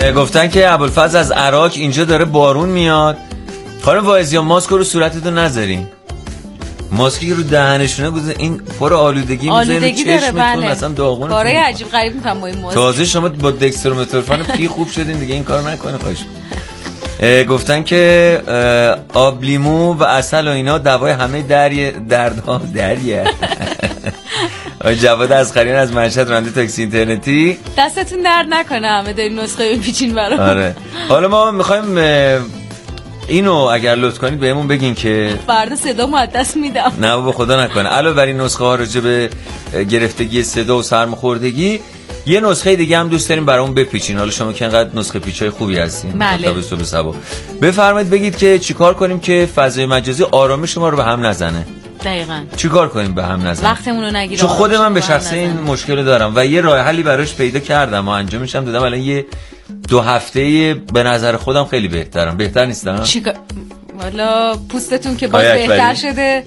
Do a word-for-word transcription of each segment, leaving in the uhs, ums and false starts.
گفتن که ابوالفضل از عراق اینجا داره بارون میاد. خانم واعظی ماسک رو صورتتون نذارین. ماسکی که رو دهنشونه گذاشته این پر آلودگی میذاره چشمتون بله. اصلا داغونه. کارای عجیب غریب میکنم با این ماسک. تازه شما با دکسترومتورفان پی خوب شدین دیگه این کارو نکنه خواهش. گفتن که آب لیمو و عسل و اینا دوای همه دری دردها دریه. جواد اصغریان از مشهد راننده تاکسی اینترنتی. دستتون درد نکنه همه دارین نسخه بپیچین برام. آره. حالا ما میخوایم اینو اگر لطف کنید بهمون بگین که فردا صدا مقدس میدم. نه بابا خدا نکنه. علاوه بر این نسخه ها راجع به گرفتگی صدا و سرماخوردگی یه نسخه دیگه هم دوست داریم برامون بپیچین. حالا شما که انقدر نسخه پیچای خوبی هستین بله. صبح صبح بفرمایید بگید که چیکار کنیم که فضای مجازی آرامش ما رو به هم نزنه. دقیقاً چیکار کنیم به هم نزنه؟ وقتمون رو نگیره. چون خود من به شخصه این مشکل دارم و یه راه حلی براش پیدا کردم و انجامش هم دادم. الان یه دو هفته به نظر خودم خیلی بهترم. بهتر نیستم؟ چیکار والا پوستتون که باز بهتر شده.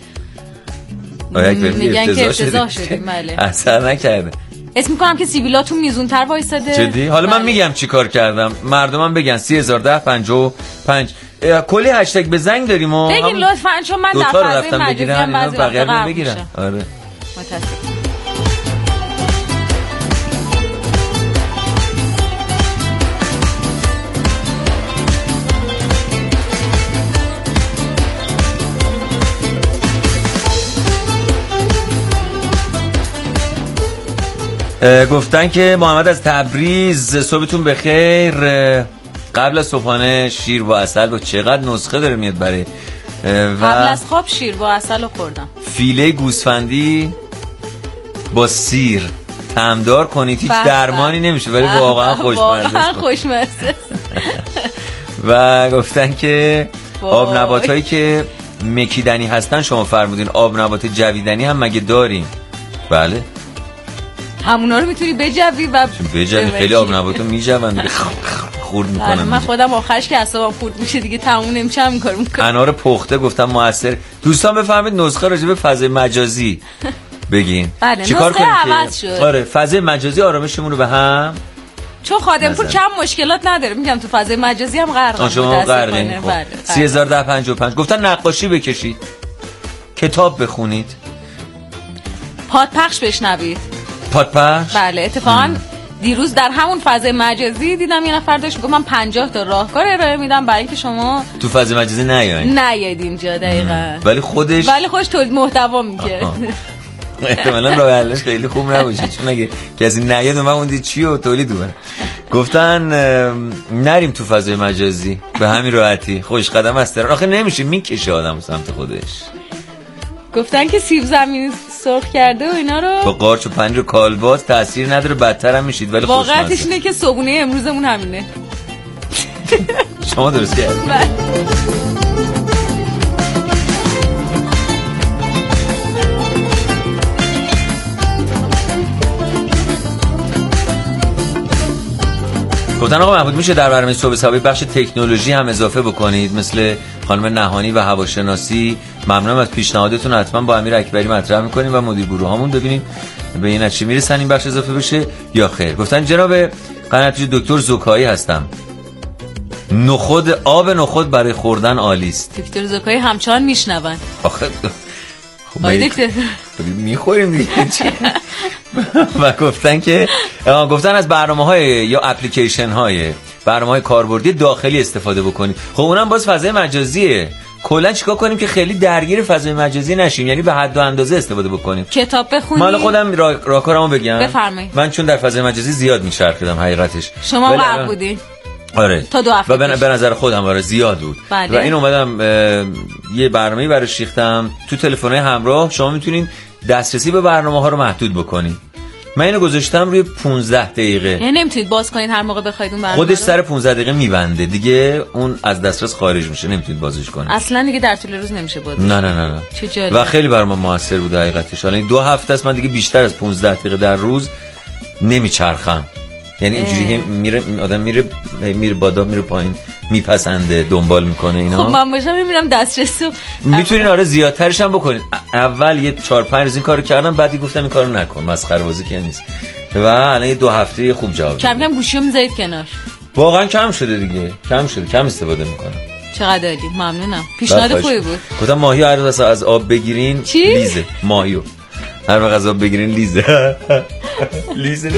میگن که افتضاح شده. بله. اثر نکرده. اسم میکنم که سیبیلاتون میزونتر وایساده. جدی؟ حالا بله. من میگم چی کار کردم. مردمم بگن سی هزار ده پنجاه و پنج کلی هشتگ به زنگ داریم و بگین لطفاً چون من در فضای مجازی هم بعضی وقتا غرق میشم. آره. متاسفم. گفتن که محمد از تبریز صبحتون بخیر. قبل از صبحانه شیر با عسل و چقدر نسخه داره میاد برای و قبل از خواب شیر با عسل رو خوردم. فیله گوسفندی با سیر طعمدار کنید هیچ درمانی نمیشه ولی واقعا خوشمزه واقعا خوشمزه. و گفتن که آب نباتایی که مکیدنی هستن شما فرمودین آب نبات جویدنی هم مگه داریم؟ بله همونا رو میتونی بجوی و بجوی. خیلی آب نباتو میجون خورد میکنم. من خودم آخرش که اعصابم خورد میشه دیگه تموم نمیشه همین کارو میکنم. انار پخته گفتم موثر. دوستان بفرمایید نسخه راجع به فضای مجازی بگین. بله چیکار کنیم که آره فضای مجازی آرامشمون رو به هم چون خادمپور کم مشکلات نداره. میگم تو فضای مجازی هم غرق شما غرقین. سی هزار ده پنجاه و پنج گفتن نقاشی بکشید کتاب بخونید پادپخش بشنوید. پادپخش؟ بله اتفاقا دیروز در همون فضای مجازی دیدم یه نفر داشت میگفت من پنجاه تا راهکار ارائه میدم برای اینکه شما تو فضای مجازی نیاین. نیاید اینجا. دقیقاً. ولی خودش ولی خودش تولید محتوا میگه. احتمالاً راه حلش خیلی خوب نباشه چون اگه کسی نیاد من اون دید چی و تولید کنه. گفتن نریم تو فضای مجازی به همین راحتی. خوش قدم است. آخه نمیشه میکشه آدم سمت خودش. گفتن که سیب زمینی سرخ کرده و اینا رو با قارچ و پنیر و کالباس تاثیر نداره بدتر هم میشید ولی خوشمزه. واقعیتش اینه که صبحونه امروزمون همینه. شما درست کردید. گفتن آقا محمود میشه در برنامه صبح صبحی بخش تکنولوژی هم اضافه بکنید مثل خانم نهانی و هواشناسی. ممنونم از پیشنهادتون. حتما با امیر اکبری مطرح میکنیم و مدیر گروه هامون ببینیم به این چی میرسن این بخش اضافه بشه یا خیر. گفتن جناب قناتی دکتر زکایی هستم. نخود آب نخود برای خوردن عالی است. دکتر زکایی همچنان میشنون. آخه خب دکتر میخوریم دیگه. و گفتن که گفتن از برنامه‌های یا اپلیکیشن های برنامه‌های کاربردی داخلی استفاده بکنید. خب اونم باز فضای مجازیه. کلا چیکار کنیم که خیلی درگیر فضای مجازی نشیم یعنی به حد و اندازه استفاده بکنیم. کتاب بخونید. من خودم راهکارامو بگم. بفرمایید. من چون در فضای مجازی زیاد میچرخیدم حقیقتش. شما غرق بودین. آره تا دو هفته و به نظر خودم آره زیاد بود. بله. و این اومدم یه برنامه‌ای براش ریختم تو تلفن‌های همراه. شما میتونین دسترسی به برنامه‌ها رو محدود بکنید. من اینو گذاشتم روی پانزده دقیقه. یعنی نمیتونید باز کنید هر موقع بخواید اون برنامه خودش سر پانزده دقیقه میبنده دیگه اون از دسترس خارج میشه نمیتونید بازش کنید. اصلا دیگه در طول روز نمیشه بازش. نه نه نه نه. چه جالب. و خیلی برام موثر بود حقیقتش. حالا این دو هفته است من دیگه بیشتر از پانزده دقیقه در روز نمیچرخم. یعنی اینجوری میره آدم میره میره بالا میره پایین میپسنده دنبال میکنه اینا. خب من باشم میبینم دسترسی میتونین آره زیادترش هم بکنید. اول یه چهار پنج روز این کارو کردم بعدی گفتم این کارو نکن مسخره بازی که نیست. و الان یه دو هفته خوب جواب کم کم گوشیو میذارید کنار. واقعا کم شده دیگه، کم شده، کم استفاده میکنم. چقدر عالی، ممنونم. پیشنهاد خوبی بود. گفتم ماهی هر وقت از آب بگیرین چی؟ لیزه، ماهیو هر وقت از آب بگیرین لیزه. لیزه.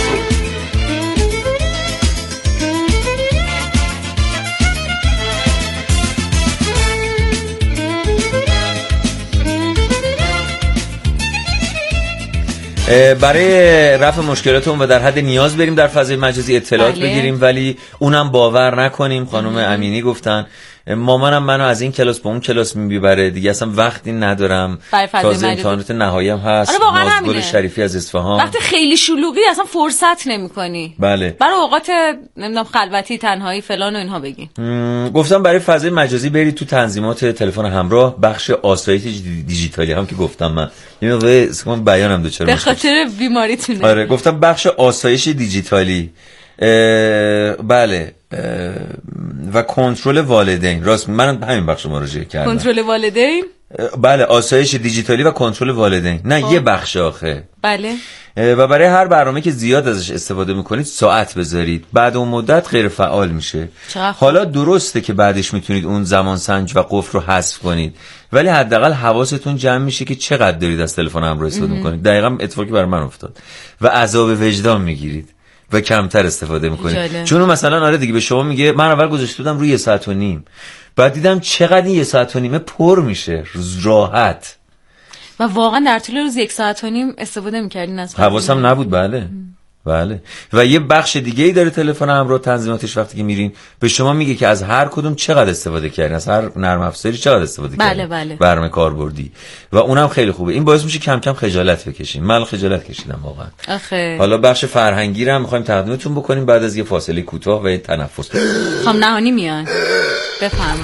برای رفع مشکلاتمون و در حد نیاز بریم در فضای مجازی اطلاعات بله. بگیریم، ولی اونم باور نکنیم. خانم امینی گفتن مامانم منو از این کلاس به اون کلاس میبره دیگه، اصلا وقتی ندارم. تازه امتحانات نهایی‌ام هست. نازگل شریفی از اصفهان. وقتی خیلی شلوغی اصلا فرصت نمی‌کنی. بله. برای اوقات نمیدونم خلوتی، تنهایی، فلان و اینها بگی. گفتم برای فضای مجازی برید تو تنظیمات تلفن همراه، بخش آسایش دیجیتالی هم که گفتم من. اینو به بیانم دوچار به خاطر بیماریتونه. آره گفتم بخش آسایش دیجیتالی. بله و کنترل والدین. راست من همین بخش مراجعه کردم. کنترل والدین؟ بله آسایش دیجیتالی و کنترل والدین. نه آه. یه بخش آخه. بله. و برای هر برنامه که زیاد ازش استفاده میکنید ساعت بذارید، بعد اون مدت غیر فعال میشه. حالا درسته که بعدش میتونید اون زمان سنج و قفل رو حذف کنید، ولی حداقل حواستون جمع میشه که چقدر دارید از تلفن همراه استفاده میکنید. دقیقاً اتفاقی برای من افتاد و عذاب وجدان میگیرید و کمتر استفاده میکنید. چون مثلا آره دیگه به شما میگه من اول گذاشته بودم روی یه ساعت و نیم، بعد دیدم چقدر این یه ساعت و نیمه پر میشه راحت. و واقعا در طول روز یک ساعت و نیم استفاده میکردین از حواسم نبود. بله ام. بله. و یه بخش دیگه ای داره تلفن همراه تنظیماتش، وقتی که میرین به شما میگه که از هر کدوم چقدر استفاده کردین، از هر نرم افزاری چقدر استفاده بله کردین. بله. برنامه کاربردی و اونم خیلی خوبه. این باعث میشه کم کم خجالت بکشین. من خجالت کشیدم واقعا. آخه حالا بخش فرهنگی رو هم می‌خوایم تقدیمتون بکنیم بعد از یه فاصله کوتاه و یه تنفس. خانم نهانی میان. بفهم.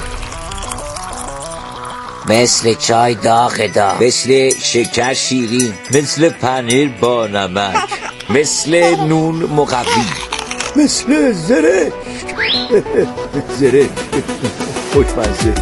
مثل چای داغ داغ، مثل شکر شیرین، مثل پنیر با نمک، مثل نون مقوی، مثل زرشک. زرشک خوشمزه.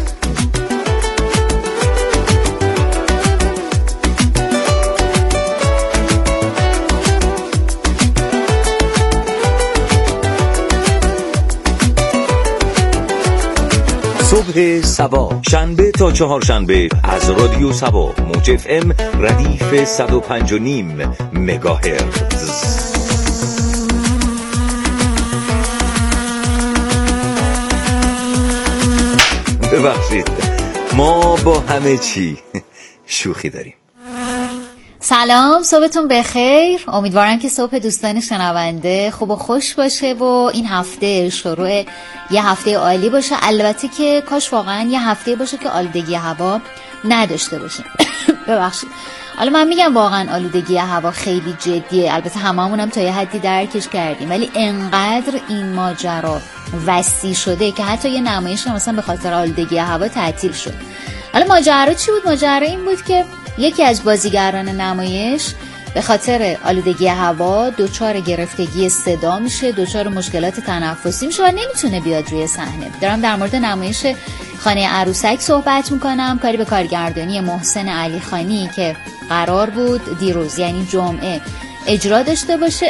صبح سبا، شنبه تا چهارشنبه از رادیو سبا موج اف ام ردیف صد و پنج و نیم مگاهرتز. ببخشید ما با همه چی شوخی داریم. سلام، صبحتون بخیر. امیدوارم که صبح دوستان شنونده خوب و خوش باشه و این هفته شروع یه هفته عالی باشه. البته که کاش واقعا یه هفته باشه که آلودگی هوا نداشته باشیم. ببخشید. حالا من میگم واقعا آلودگی هوا خیلی جدیه، البته هممون هم تا یه حدی درکش کردیم، ولی انقدر این ماجرا وسیع شده که حتی یه نمایش مثلا به خاطر آلودگی هوا تعطیل شد. حالا ماجرا چی بود؟ ماجرا این بود که یکی از بازیگران نمایش به خاطر آلودگی هوا دچار گرفتگی صدا میشه، دچار مشکلات تنفسی میشه و نمیتونه بیاد روی صحنه. دارم در مورد نمایش خانه عروسک صحبت میکنم، کاری به کارگردانی محسن علی خانی که قرار بود دیروز یعنی جمعه اجرا داشته باشه.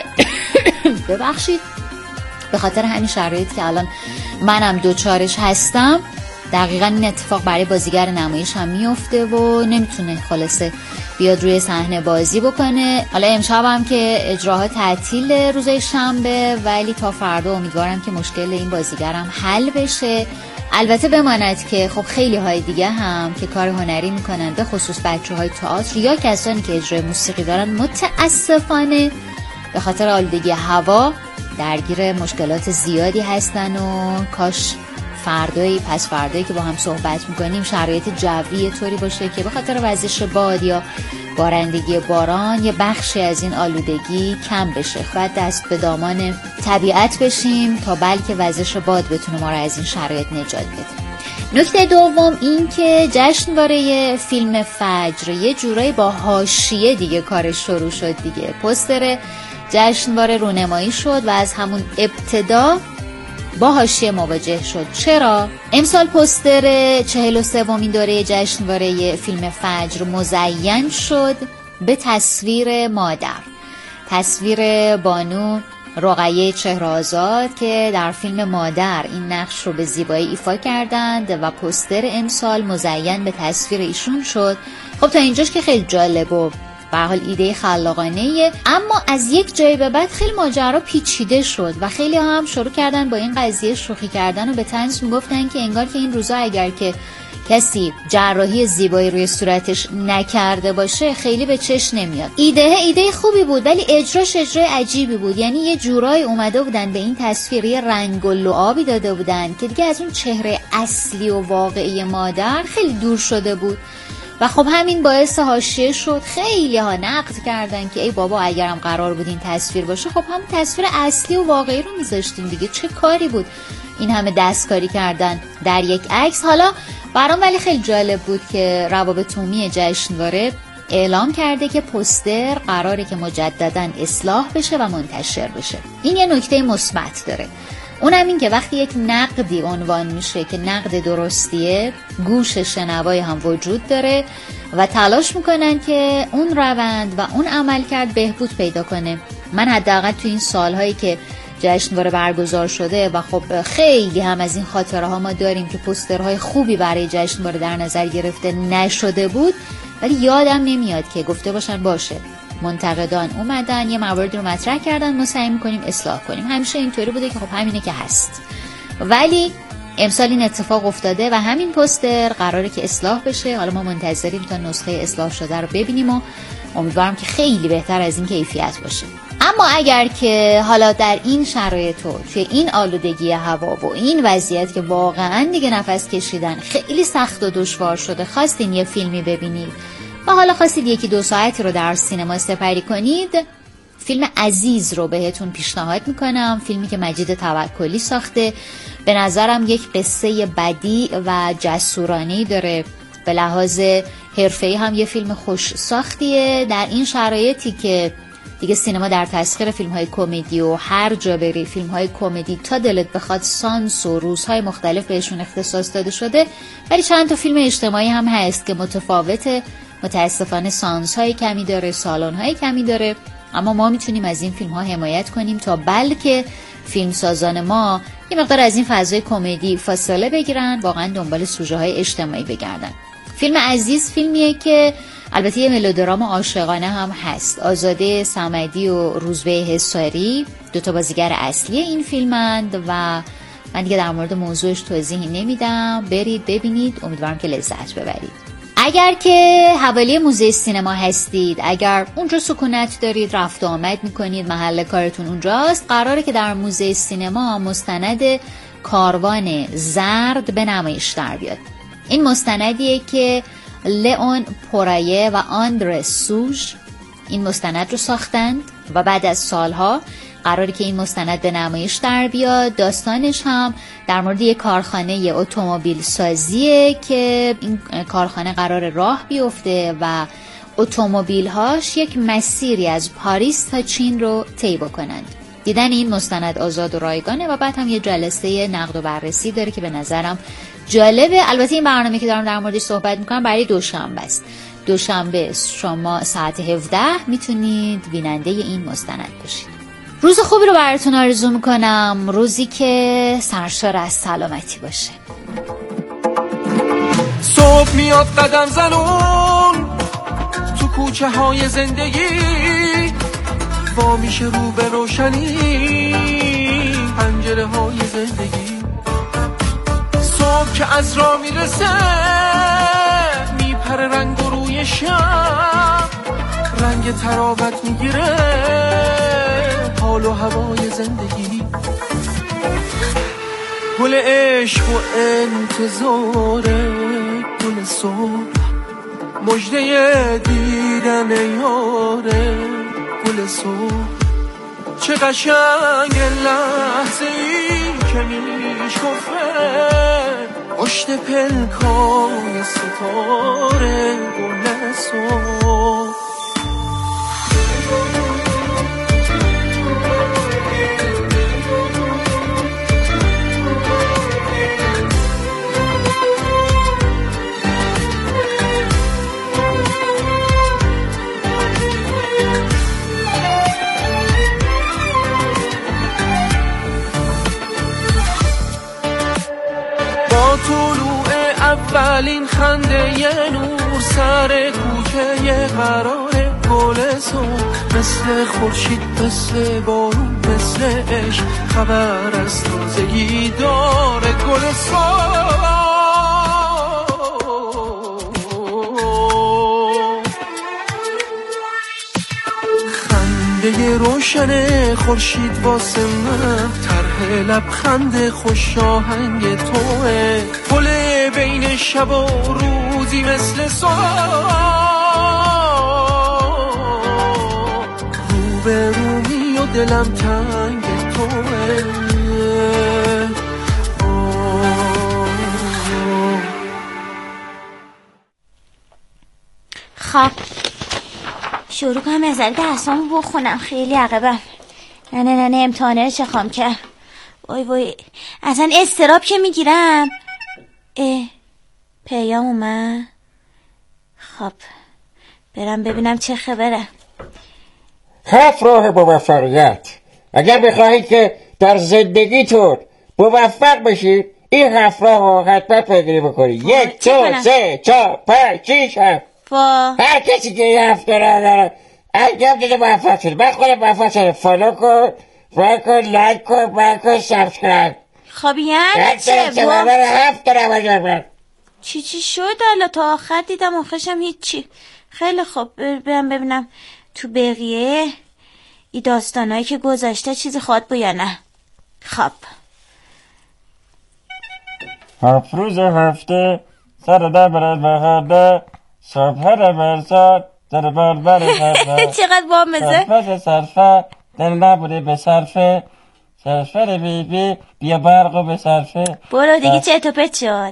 ببخشید، به خاطر همین شرایطی که الان منم دچارش هستم دقیقاً این اتفاق برای بازیگر نمایش هم میفته و نمیتونه خلاصه بیاد روی صحنه بازی بکنه. حالا امشب هم که اجراها تعطیل روز شنبه، ولی تا فردا امیدوارم که مشکل این بازیگر هم حل بشه. البته بماند که خب خیلی های دیگه هم که کار هنری میکنن، به خصوص بچه های تئاتر یا کسانی که اجرای موسیقی دارن، متاسفانه به خاطر آلودگی هوا درگیر مشکلات زیادی هستن و کاش فردایی پس فردایی که با هم صحبت میکنیم شرایط جوی طوری باشه که به خاطر وزش باد یا بارندگی باران یه بخشی از این آلودگی کم بشه. باید دست به دامان طبیعت بشیم تا بلکه وزش باد بتونه ما رو از این شرایط نجات بده. نکته دوم این که جشنواره فیلم فجر یه جورایی با حاشیه دیگه کارش شروع شد دیگه. پوستر جشنواره رونمایی شد و از همون ابتدا با حاشیه مواجه شد. چرا؟ امسال پوستر چهل و سومین دوره جشنواره فیلم فجر مزین شد به تصویر مادر، تصویر بانو رقیه چهره‌آزاد که در فیلم مادر این نقش رو به زیبایی ایفا کردند و پوستر امسال مزین به تصویر ایشون شد. خب تا اینجاش که خیلی جالب و به هر حال ایده خلاقانه‌ایه، اما از یک جای به بعد خیلی ماجرا پیچیده شد و خیلی هم شروع کردن با این قضیه شوخی کردن و به طنز میگفتن که انگار که این روزا اگر که کسی جراحی زیبایی روی صورتش نکرده باشه خیلی به چشم نمیاد. ایده ایده خوبی بود ولی اجراش اجرای عجیبی بود. یعنی یه جورایی اومده بودن به این تصویر یه رنگ و لعابی داده بودن که دیگه از اون چهره اصلی و واقعی مادر خیلی دور شده بود و خب همین باعث حاشیه شد. خیلی ها نقد کردن که ای بابا اگرم قرار بود این تصویر باشه خب هم تصویر اصلی و واقعی رو میذاشتیم دیگه، چه کاری بود این همه دستکاری کردن در یک عکس. حالا برام ولی خیلی جالب بود که روابط عمومی جشنواره اعلام کرده که پوستر قراره که مجدداً اصلاح بشه و منتشر بشه. این یه نکته مثبت داره، اونم این که وقتی یک نقدی عنوان میشه که نقد درستیه، گوش شنوای هم وجود داره و تلاش میکنن که اون روند و اون عملکرد بهبود پیدا کنه. من حداقل تو این سالهایی که جشنواره برگزار شده و خب خیلی هم از این خاطره ها ما داریم که پوسترهای خوبی برای جشنواره در نظر گرفته نشده بود، ولی یادم نمیاد که گفته باشن باشه منتقدان اومدن یه مواردی رو مطرح کردن ما سعی می‌کنیم اصلاح کنیم. همیشه اینطوری بوده که خب همینه که هست، ولی امسال این اتفاق افتاده و همین پوستر قراره که اصلاح بشه. حالا ما منتظریم تا نسخه اصلاح شده رو ببینیم و امیدوارم که خیلی بهتر از این کیفیت باشه. اما اگر که حالا در این شرایط و توی این آلودگی هوا و این وضعیت که واقعا دیگه نفس کشیدن خیلی سخت و دشوار شده خواستین یه فیلمی ببینید و حالا خواستید یکی دو ساعتی رو در سینما سپری کنید، فیلم عزیز رو بهتون پیشنهاد میکنم. فیلمی که مجید توکلی ساخته، به نظرم یک قصه بدیع و جسورانه‌ای داره، به لحاظ حرفه‌ای هم یه فیلم خوش ساختیه. در این شرایطی که دیگه سینما در تسخیر فیلم‌های کمدی و هر جا بری فیلم‌های کمدی تا دلت بخواد سانس و روزهای مختلف بهشون اختصاص داده شده، ولی چند تا فیلم اجتماعی هم هست که متفاوته. متاسفانه سانس های کمی داره، سالن های کمی داره، اما ما میتونیم از این فیلم ها حمایت کنیم تا بلکه فیلمسازان ما یه مقدار از این فضای کمدی فاصله بگیرن، واقعا دنبال سوژه های اجتماعی بگردن. فیلم عزیز فیلمیه که البته یه ملودرام عاشقانه هم هست. آزاده صمدی و روزبه حصاری دو تا بازیگر اصلی این فیلمند و من دیگه در مورد موضوعش توضیحی نمیدم، برید ببینید، امیدوارم که لذت ببرید. اگر که حوالی موزه سینما هستید، اگر اونجا سکونت دارید، رفت و آمد میکنید، محل کارتون اونجاست، قراره که در موزه سینما مستند کاروان زرد به نمایش در بیاد. این مستندیه که لئون پورایه و آندره سوژ این مستند رو ساختند و بعد از سالها قراره که این مستند به نمایش در بیاد. داستانش هم در مورد یک کارخانه اتومبیل سازیه که این کارخانه قرار راه بیفته و اتومبیل هاش یک مسیری از پاریس تا چین رو طی بکنند. دیدن این مستند آزاد و رایگانه و بعد هم یه جلسه نقد و بررسی داره که به نظرم جالبه. البته این برنامه که دارم در موردش صحبت میکنم برای دوشنبه است. دوشنبه شما ساعت هفده میتونید بیننده این مستند باشید. روز خوبی رو براتون آرزو میکنم، روزی که سرشار از سلامتی باشه. صبح میاد قدم زنون تو کوچه های زندگی، وا میشه رو به روشنی پنجره های زندگی. صبح که از راه میرسه میپره رنگ و روی شب، رنگ تراوت میگیره حال و هوای زندگی. گل عشق و انتظاره گل صبح، مژده دیدن یاره گل صبح. چه قشنگ لحظه ای که میشکفه پشت پلکای ستاره گل صبح. اولین خنده یه نور سر کوچه یه قراره گل صبح مثل خورشید مثل بارون مثل عشق خبر از تازگی داره گل صبح خنده روشن خورشید واسه من طرح لبخند خوش آهنگ توه پل بین شب و روزی مثل صبح رو به رومی و دلم تنگ توه خب شروع کنم نظر درسامو بخونم، خیلی عقبم. نه نه نه نه امتحانه رو چه خوام که وای وای اصلا استراب که میگیرم. اه پیام اومد. خب برم ببینم چه خبره. هفت راه موفقیت. اگر بخواهید که در زندگیتون موفق بشید این هفت راه رو حتما پیگیری بکنید. یک دو سه چهار پنج شیش هفت. با هر کسی که این هفت راه داره انجام دیده موفق شد. من خودم موفق شده. فالو کن فالو کن لایک کن من کن سابسکرایب. خب یعنی چه چه هفت راه چی چی شد حالا تا آخر دیدم آخرشم هیچی. خیلی خوب برم ببینم تو بقیه ای داستانایی که گذاشته چیزی خواد با یا نه. خب هفت روز هفته سر در برد بخرده صبح در برساد در بر بر صرفه چقدر با مزه صرفه صرفه در نبوده به صرفه صرفه بی بی بیا برقو به صرفه. برو دیگه چه تو پت شد.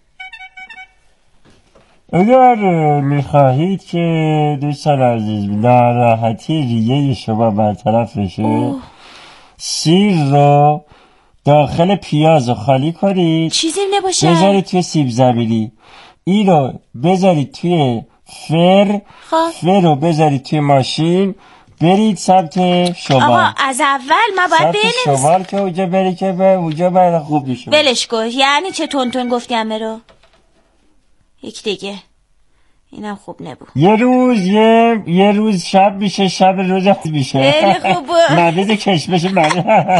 اگر میخواهید که دوستان عزیز ناراحتی ریه شما برطرف بشه سیر رو داخل پیاز رو خالی کنید چیزی نباشه بذارید توی سیب زمینی این رو بذارید توی فر خب. فر رو بذارید توی ماشین برید سمت شمال. آقا از اول ما باید بینیم سمت شمال که اونجا بری که به اونجا باید خوب میشه. بلش کن. یعنی چه تون تون گفتی همه رو. یک دیگه اینم خوب نبود. یه روز یه یه روز شب میشه شب روز میشه. خیلی خوبه. مریض کشمش مریض.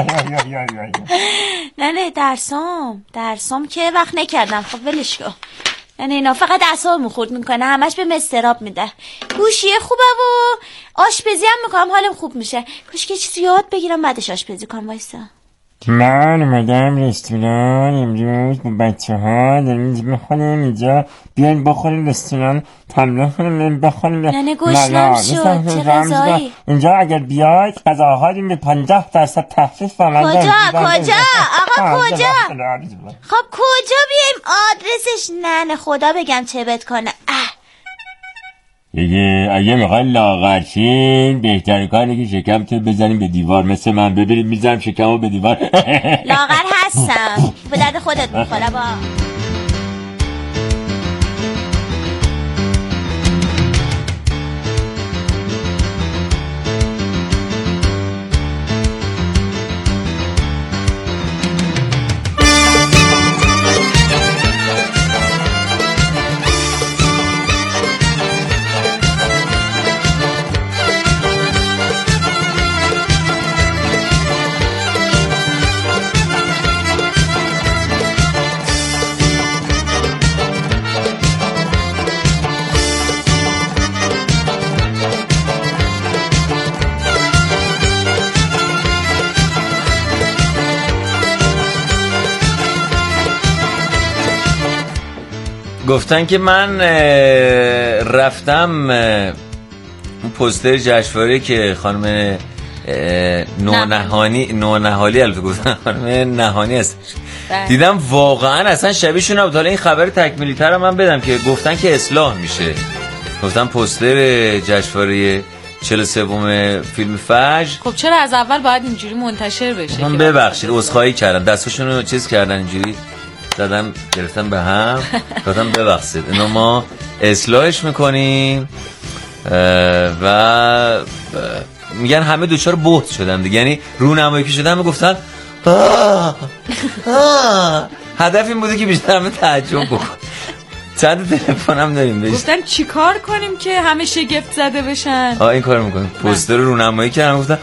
نه نه درسام درسام که وقت نکردم. خب ولش کن. نه اینا فقط اعصابمو خورد میکنه. همش به مستراب میده. گوشیه خوبه و آشپزی هم میکنم حالم خوب میشه. کاش که چیزی یاد بگیرم بعدش آشپزی کنم. وایسا من اومدم رستوران امروز با بچه ها داریم میخونیم اینجا بیاین بخوریم رستوران تمرین کنیم بخوریم. نه نه گوشنم شد. چه غذایی اینجا اگر بیاید غذاها به پنجاه درصد تخفیف آمده. کجا کجا آقا کجا؟ خب کجا بیایم آدرسش؟ نه نه خدا بگم چه بد کنه. اه دیگه اگه میخواین لاغرشین بهترین کاری که شکمتو بزنیم به دیوار مثل من. ببینید میزنم شکمو به دیوار. لاغر هستم به درد خودت میخوره. با گفتن که من رفتم اون پوستر جشنواره که خانم نونهانی نونهالی البته گفتن خانم نهانی هست دیدم واقعا اصلا شبیهشون نبود. حالا این خبر تکمیلی تر من بدم که گفتن که اصلاح میشه. گفتن پوستر جشنواره چهل و سوم فیلم فجر. خب چرا از اول باید اینجوری منتشر بشه؟ من ببخشید عذرخواهی کردم دستاشون رو چیز کردن اینجوری زدم گرفتم به هم گفتم ببخشید اینو ما اصلاحش میکنیم و میگن همه دوچار بهت شدن دیگه. یعنی رونمایی که شدن میگفتن هدف این بوده که بیشتر همه تعجب بکن. چند تلفن هم داریم بهش. گفتن چیکار کنیم که همه شگفت زده بشن؟ آه این کارو میکنیم. پوستر رو رونمایی کردم گفتن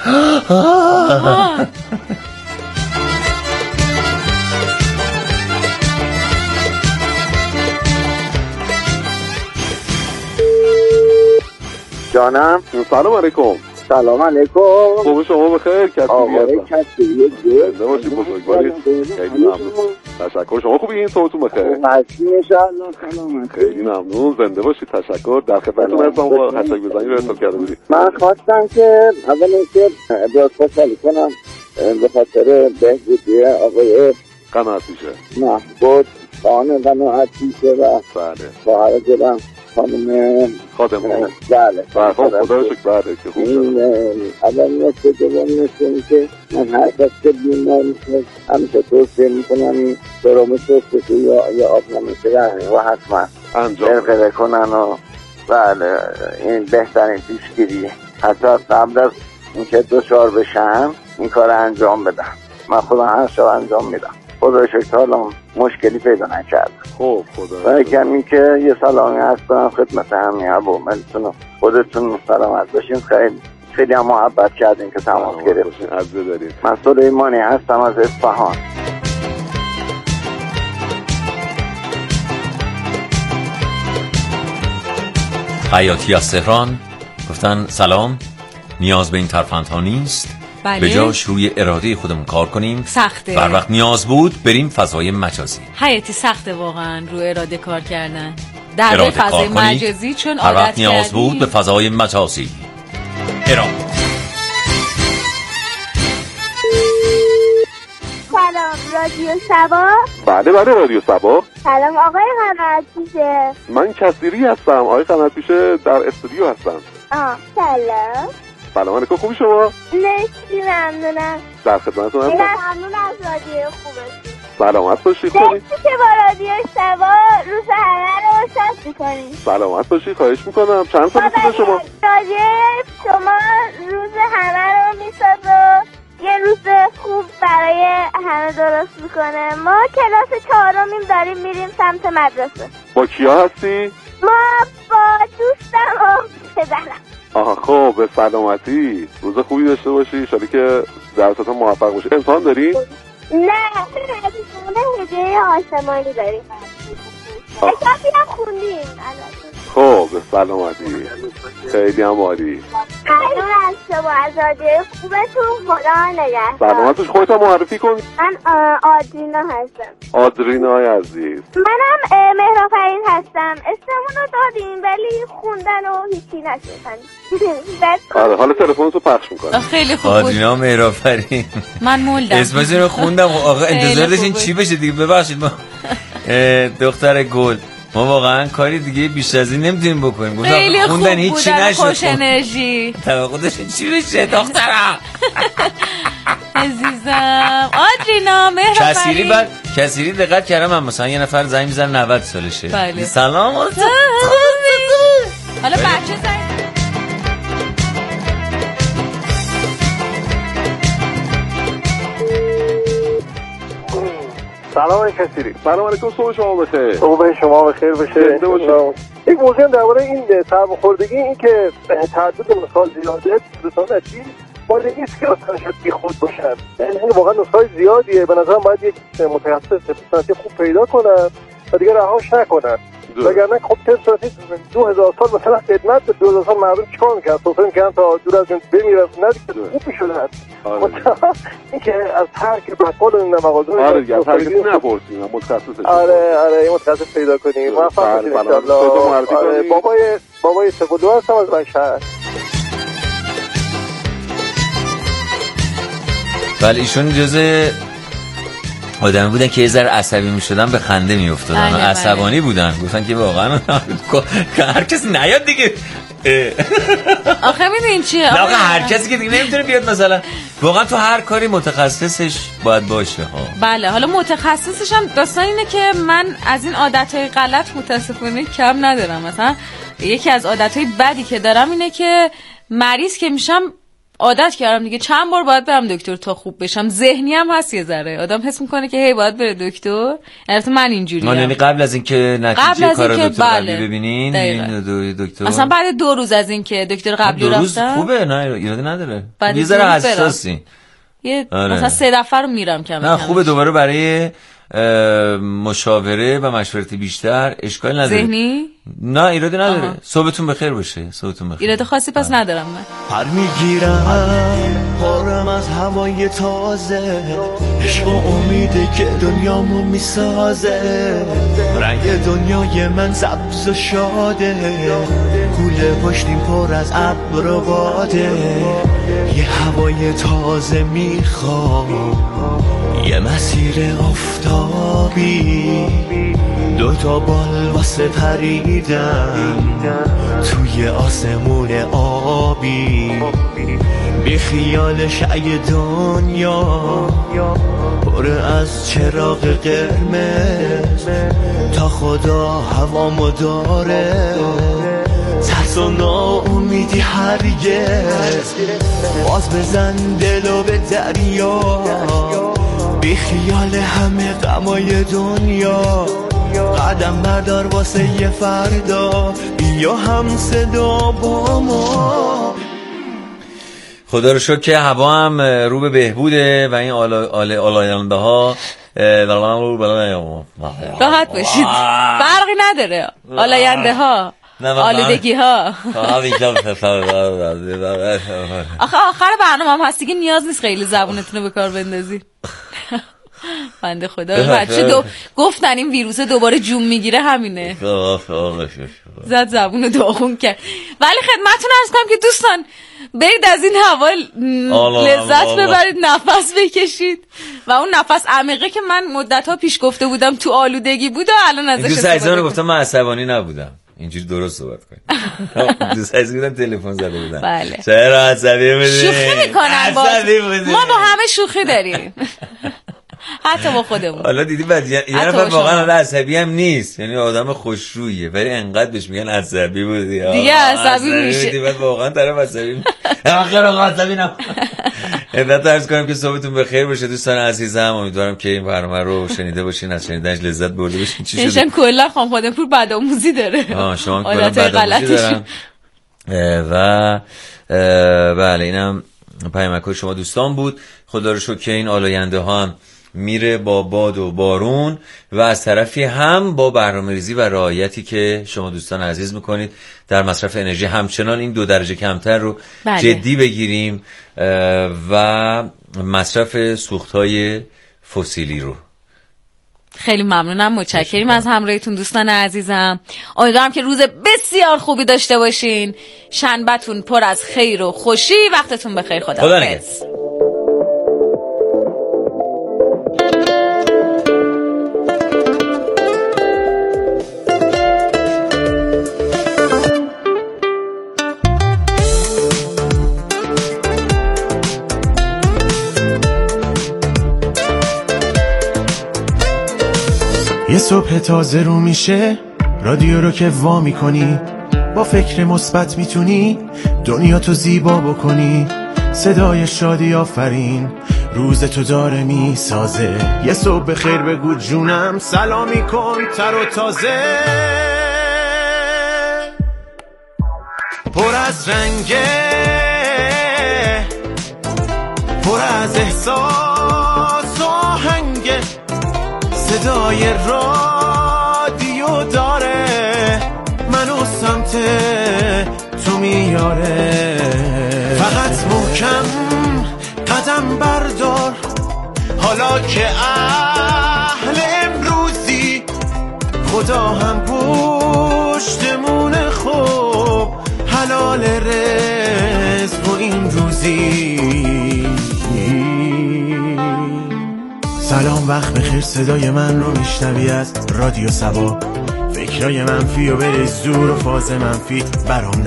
جانم. سلام علیکم. سلام علیکم. خوب شما بخیر؟ کسی آقای کسی زنده باشید بزرگواری. خیلی ممنون. تشکر. شما خوبین؟ صحبتون بخیر. ماشین ان شاء الله. سلام. خیلی ممنون. زنده باشید. تشکر. در خدمتتون هستم. با هشتگ بزنید رو ارسال کرده بودید. من خواستم که اول اینکه ابراز خوشحالی کنم به خاطر بهبودی آقای قناعت میشه. محبود خانه قناعت میشه و بله. خواهر دلم خانم خادم. بله. بله خدا رو شکر. بله که خوب شد. اول نکته دوم نکته که من هر کس که بیمار میشه همیشه توصیه میکنم سرم سرخ یا یا آب نمیشه و حتما انجام غرغره کنن و بله این بهترین پیشگیریه. حتی قبل از اینکه دچار بشم این کار انجام بدم. من خودم هر شب انجام میدم. خدا شکر حالا مشکلی پیدا نکردم. خب خدا و کمی که یه سلامی هستم خدمت همین عواملتون خودتون سلامت باشین. خیلی خیلی هم محبت کردین که تماس گرفتین. عزیز دارید. من سلیمانی هستم از اصفهان. حیاتی از تهران گفتن سلام، نیاز به این ترفندها نیست. بله. به جاش روی اراده خودمون کار کنیم. سخته. بر وقت نیاز بود بریم فضای مجازی. حیاتی سخته واقعا رو اراده کار کردن در فضای مجازی، چون هر عادت وقت نیاز کردی. بود به فضای مجازی. اراده. سلام رادیو سبا. بله بله رادیو سبا. سلام آقای قناعت پیشه. من کثیری هستم. آقای قناعت پیشه در استودیو هستم. آه سلام. سلام علیکم. خوبی شما؟ مرسی ممنونم. در خدمتتون هستم. ممنون از رادیو خوبتون. سلامت باشید. مرسی که با رادیو سبا روز همه رو شاد میکنید. سلامت باشید. خواهش میکنم. چند سالتونه شما؟ رادیو شما روز همه رو میساز و یه روز خوب برای همه درست میکنه. ما کلاس چهارمیم داریم میریم سمت مدرسه. با کیا هستی؟ ما با دوستم و پدرم. آها خب به سلامتی. روز خوبی داشته باشی. انشالله که درستون موفق باشی. امتحان داری؟ نه نه هدیه آسمانی داریم. حسابی هم خوندیم. خب به سلامتی. خیلی هم عالی. ممنون از شما از رادیو خوبتون. خدا نگهدار. سلامتش. خودت هم معرفی کن. من آدرینا هستم. آدرینا عزیز. منم مهرافرین هستم. اسممون رو دادیم ولی خوندن و هیچی نشدن. آره حالا تلفن رو پخش میکنم. خیلی خوب. آدرینا مهرافرین. من مولدم. اسمش رو خوندم. آقا انتظار داشتین چی بشه دیگه؟ ببخشید ما دختر گل ما واقعا کاری دیگه بیشتر از این نمیتونیم بکنیم. خیلی خوندن خوب هیچی بودن. نشد. خوش انرژی. توقع داشتین چی بشه دخترم؟ عزیزم آدرینا مهرافرین. کثیری بعد کثیری دقت کردم من مثلا یه نفر زنگ میزنه نود سالشه. بله. سلام خوبی. حالا بچه زنگ سلام کثیری. سلام علیکم. صبح شما بخیر. صبح شما بخیر باشه. یک موضوع درباره این سرماخوردگی، این که تعدد مثال زیاده دوستان هستی باید نیست که اصلا شاید بی خود باشن. این واقعا نسخه‌های زیادیه. به نظرم باید یک متخصص سنتی خوب پیدا کنن و دیگه رهاش نکنن. وگرنه خب طب صورتی دو هزار سال مثلا خدمت به دو هزار سال مردم چیکار می‌کردن؟ سفره می‌کردن تا دور از اون بمیرن. نه دیگه خوب می‌شدن. این که از ترک بقال این مغازه آره دیگه ترک نپرسیم متخصصش. آره آره این متخصص پیدا کنیم. موفق باشید ان شاءالله. بابای بابای سبودو هستم از بشهر. ولی ایشون جزء آدمی بودن که یه ذره عصبی میشدن به خنده میافتادن. عصبانی بودن. گفتن که واقعا هر کسی نیاد دیگه. آخه میدونین چیه؟ نه آخه هر کسی که دیگه نمیتونه بیاد مثلا. واقعا تو هر کاری متخصصش باید باشه ها. بله حالا متخصصش هم داستان اینه که من از این عادتهای غلط متاسفانه کم ندارم. مثلا یکی از عادتهای بدی که دارم اینه که مریض که میشم عادت کردم دیگه، چند بار باید برم دکتر تا خوب بشم. ذهنی هم هست یه ذره، آدم حس میکنه که هی باید بره دکتر. البته من اینجوریام. یعنی قبل از اینکه نتیجه کار دکتر قبلی بله. ببینین این دکتر اصلا بعد دو روز از اینکه دکتر قبلی دو رفتم روز خوبه، نه ایرادی نداره، یه ذره حساسی، یه مثلا سه دفعه رو میرم کم نه خوبه دوباره برای مشاوره و مشورت بیشتر. اشکال نداره. ذهنی؟ نه ایرادی نداره. صبحتون بخیر باشه. صبحتون بخیر. ایراد خاصی پس ندارم من. پر میگیرم پارم از هوای تازه، عشق و امیده که دنیامو میسازه، رنگ دنیای من سبز و شاده، کوله پشتیم پر از ابر و باده، یه هوای تازه میخوام، یه مسیر آفتابی، دو تا بال واسه پریدن توی آسمون آبی، بی خیال شعی دنیا پر از چراغ قرمز، تا خدا هوامو داره، ترس و ناامیدی هرگز، باز بزن دلو به دریا، بی خیال همه غمای دنیا، قدم بردار واسه یه فردا، بیا هم صدا با ما. خدا رو شکر که هوا هم رو به بهبوده و این آلاینده ها راحت باشید، فرقی نداره. آلاینده ها، آلودگی ها. آخه آخر برنامه هم هستی که نیاز نیست خیلی زبونتون رو به کار بندازی. بنده خدا بچه دو گفتن این ویروس دوباره جون میگیره، همینه زد زبون رو داغون کرد. ولی خدمتتون عرض کنم که دوستان برید از این هوا لذت ببرید، نفس بکشید و اون نفس عمیقه که من مدت ها پیش گفته بودم تو آلودگی بود و الان ازش استفاده کنید. دوست گفتم من عصبانی نبودم، اینجوری درست صحبت کنید. دوست عزیز بودم تلفن زده بودم. بله. چرا عصبی بودی؟ شوخی میکنن با ما با همه شوخی داریم. حتی با خودمون. حالا دیدی بعد یه نفر واقعا عصبی هم نیست، یعنی آدم خوشرویه ولی انقدر بهش میگن عصبی بودی دیگه عصبی میشه. بعد واقعا طرف عصبی میشه. آخر عصبی نه. ادعا عرض کنم که صبحتون بخیر باشه دوستان عزیزم. امیدوارم که این برنامه رو شنیده باشین، از شنیدنش لذت برده باشین. چی شده؟ نشان کلا خان خودمپور بدآموزی داره. آها شما کلا بدآموزی دارن. و بله اینم پیامک شما دوستان بود. خدا رو شکر که این آلاینده ها هم میره با باد و بارون و از طرفی هم با برنامه‌ریزی و رعایتی که شما دوستان عزیز میکنید در مصرف انرژی همچنان این دو درجه کمتر رو بله. جدی بگیریم و مصرف سوختهای فسیلی رو. خیلی ممنونم، متشکریم از همراهیتون دوستان عزیزم. امیدوارم که روز بسیار خوبی داشته باشین، شنبه‌تون پر از خیر و خوشی. وقتتون بخیر. خدا حافظ. یه صبح تازه رو میشه، رادیو رو که وا میکنی، با فکر مثبت میتونی دنیا تو زیبا بکنی، صدای شادی آفرین روز تو داره میسازه. یه صبح بخیر بگو جونم، سلامی کن تر و تازه، پر از رنگه، پر از احساس و آهنگه، صدای رادیو داره منو سمت تو میاره. فقط محکم قدم بردار، حالا که اهل امروزی، خدا هم پشتمون خوب، حلال رزق و این روزی. سلام وقت بخیر، صدای من رو میشنوی از رادیو سبا، فکرای منفی و بریز دور و فاز منفی برام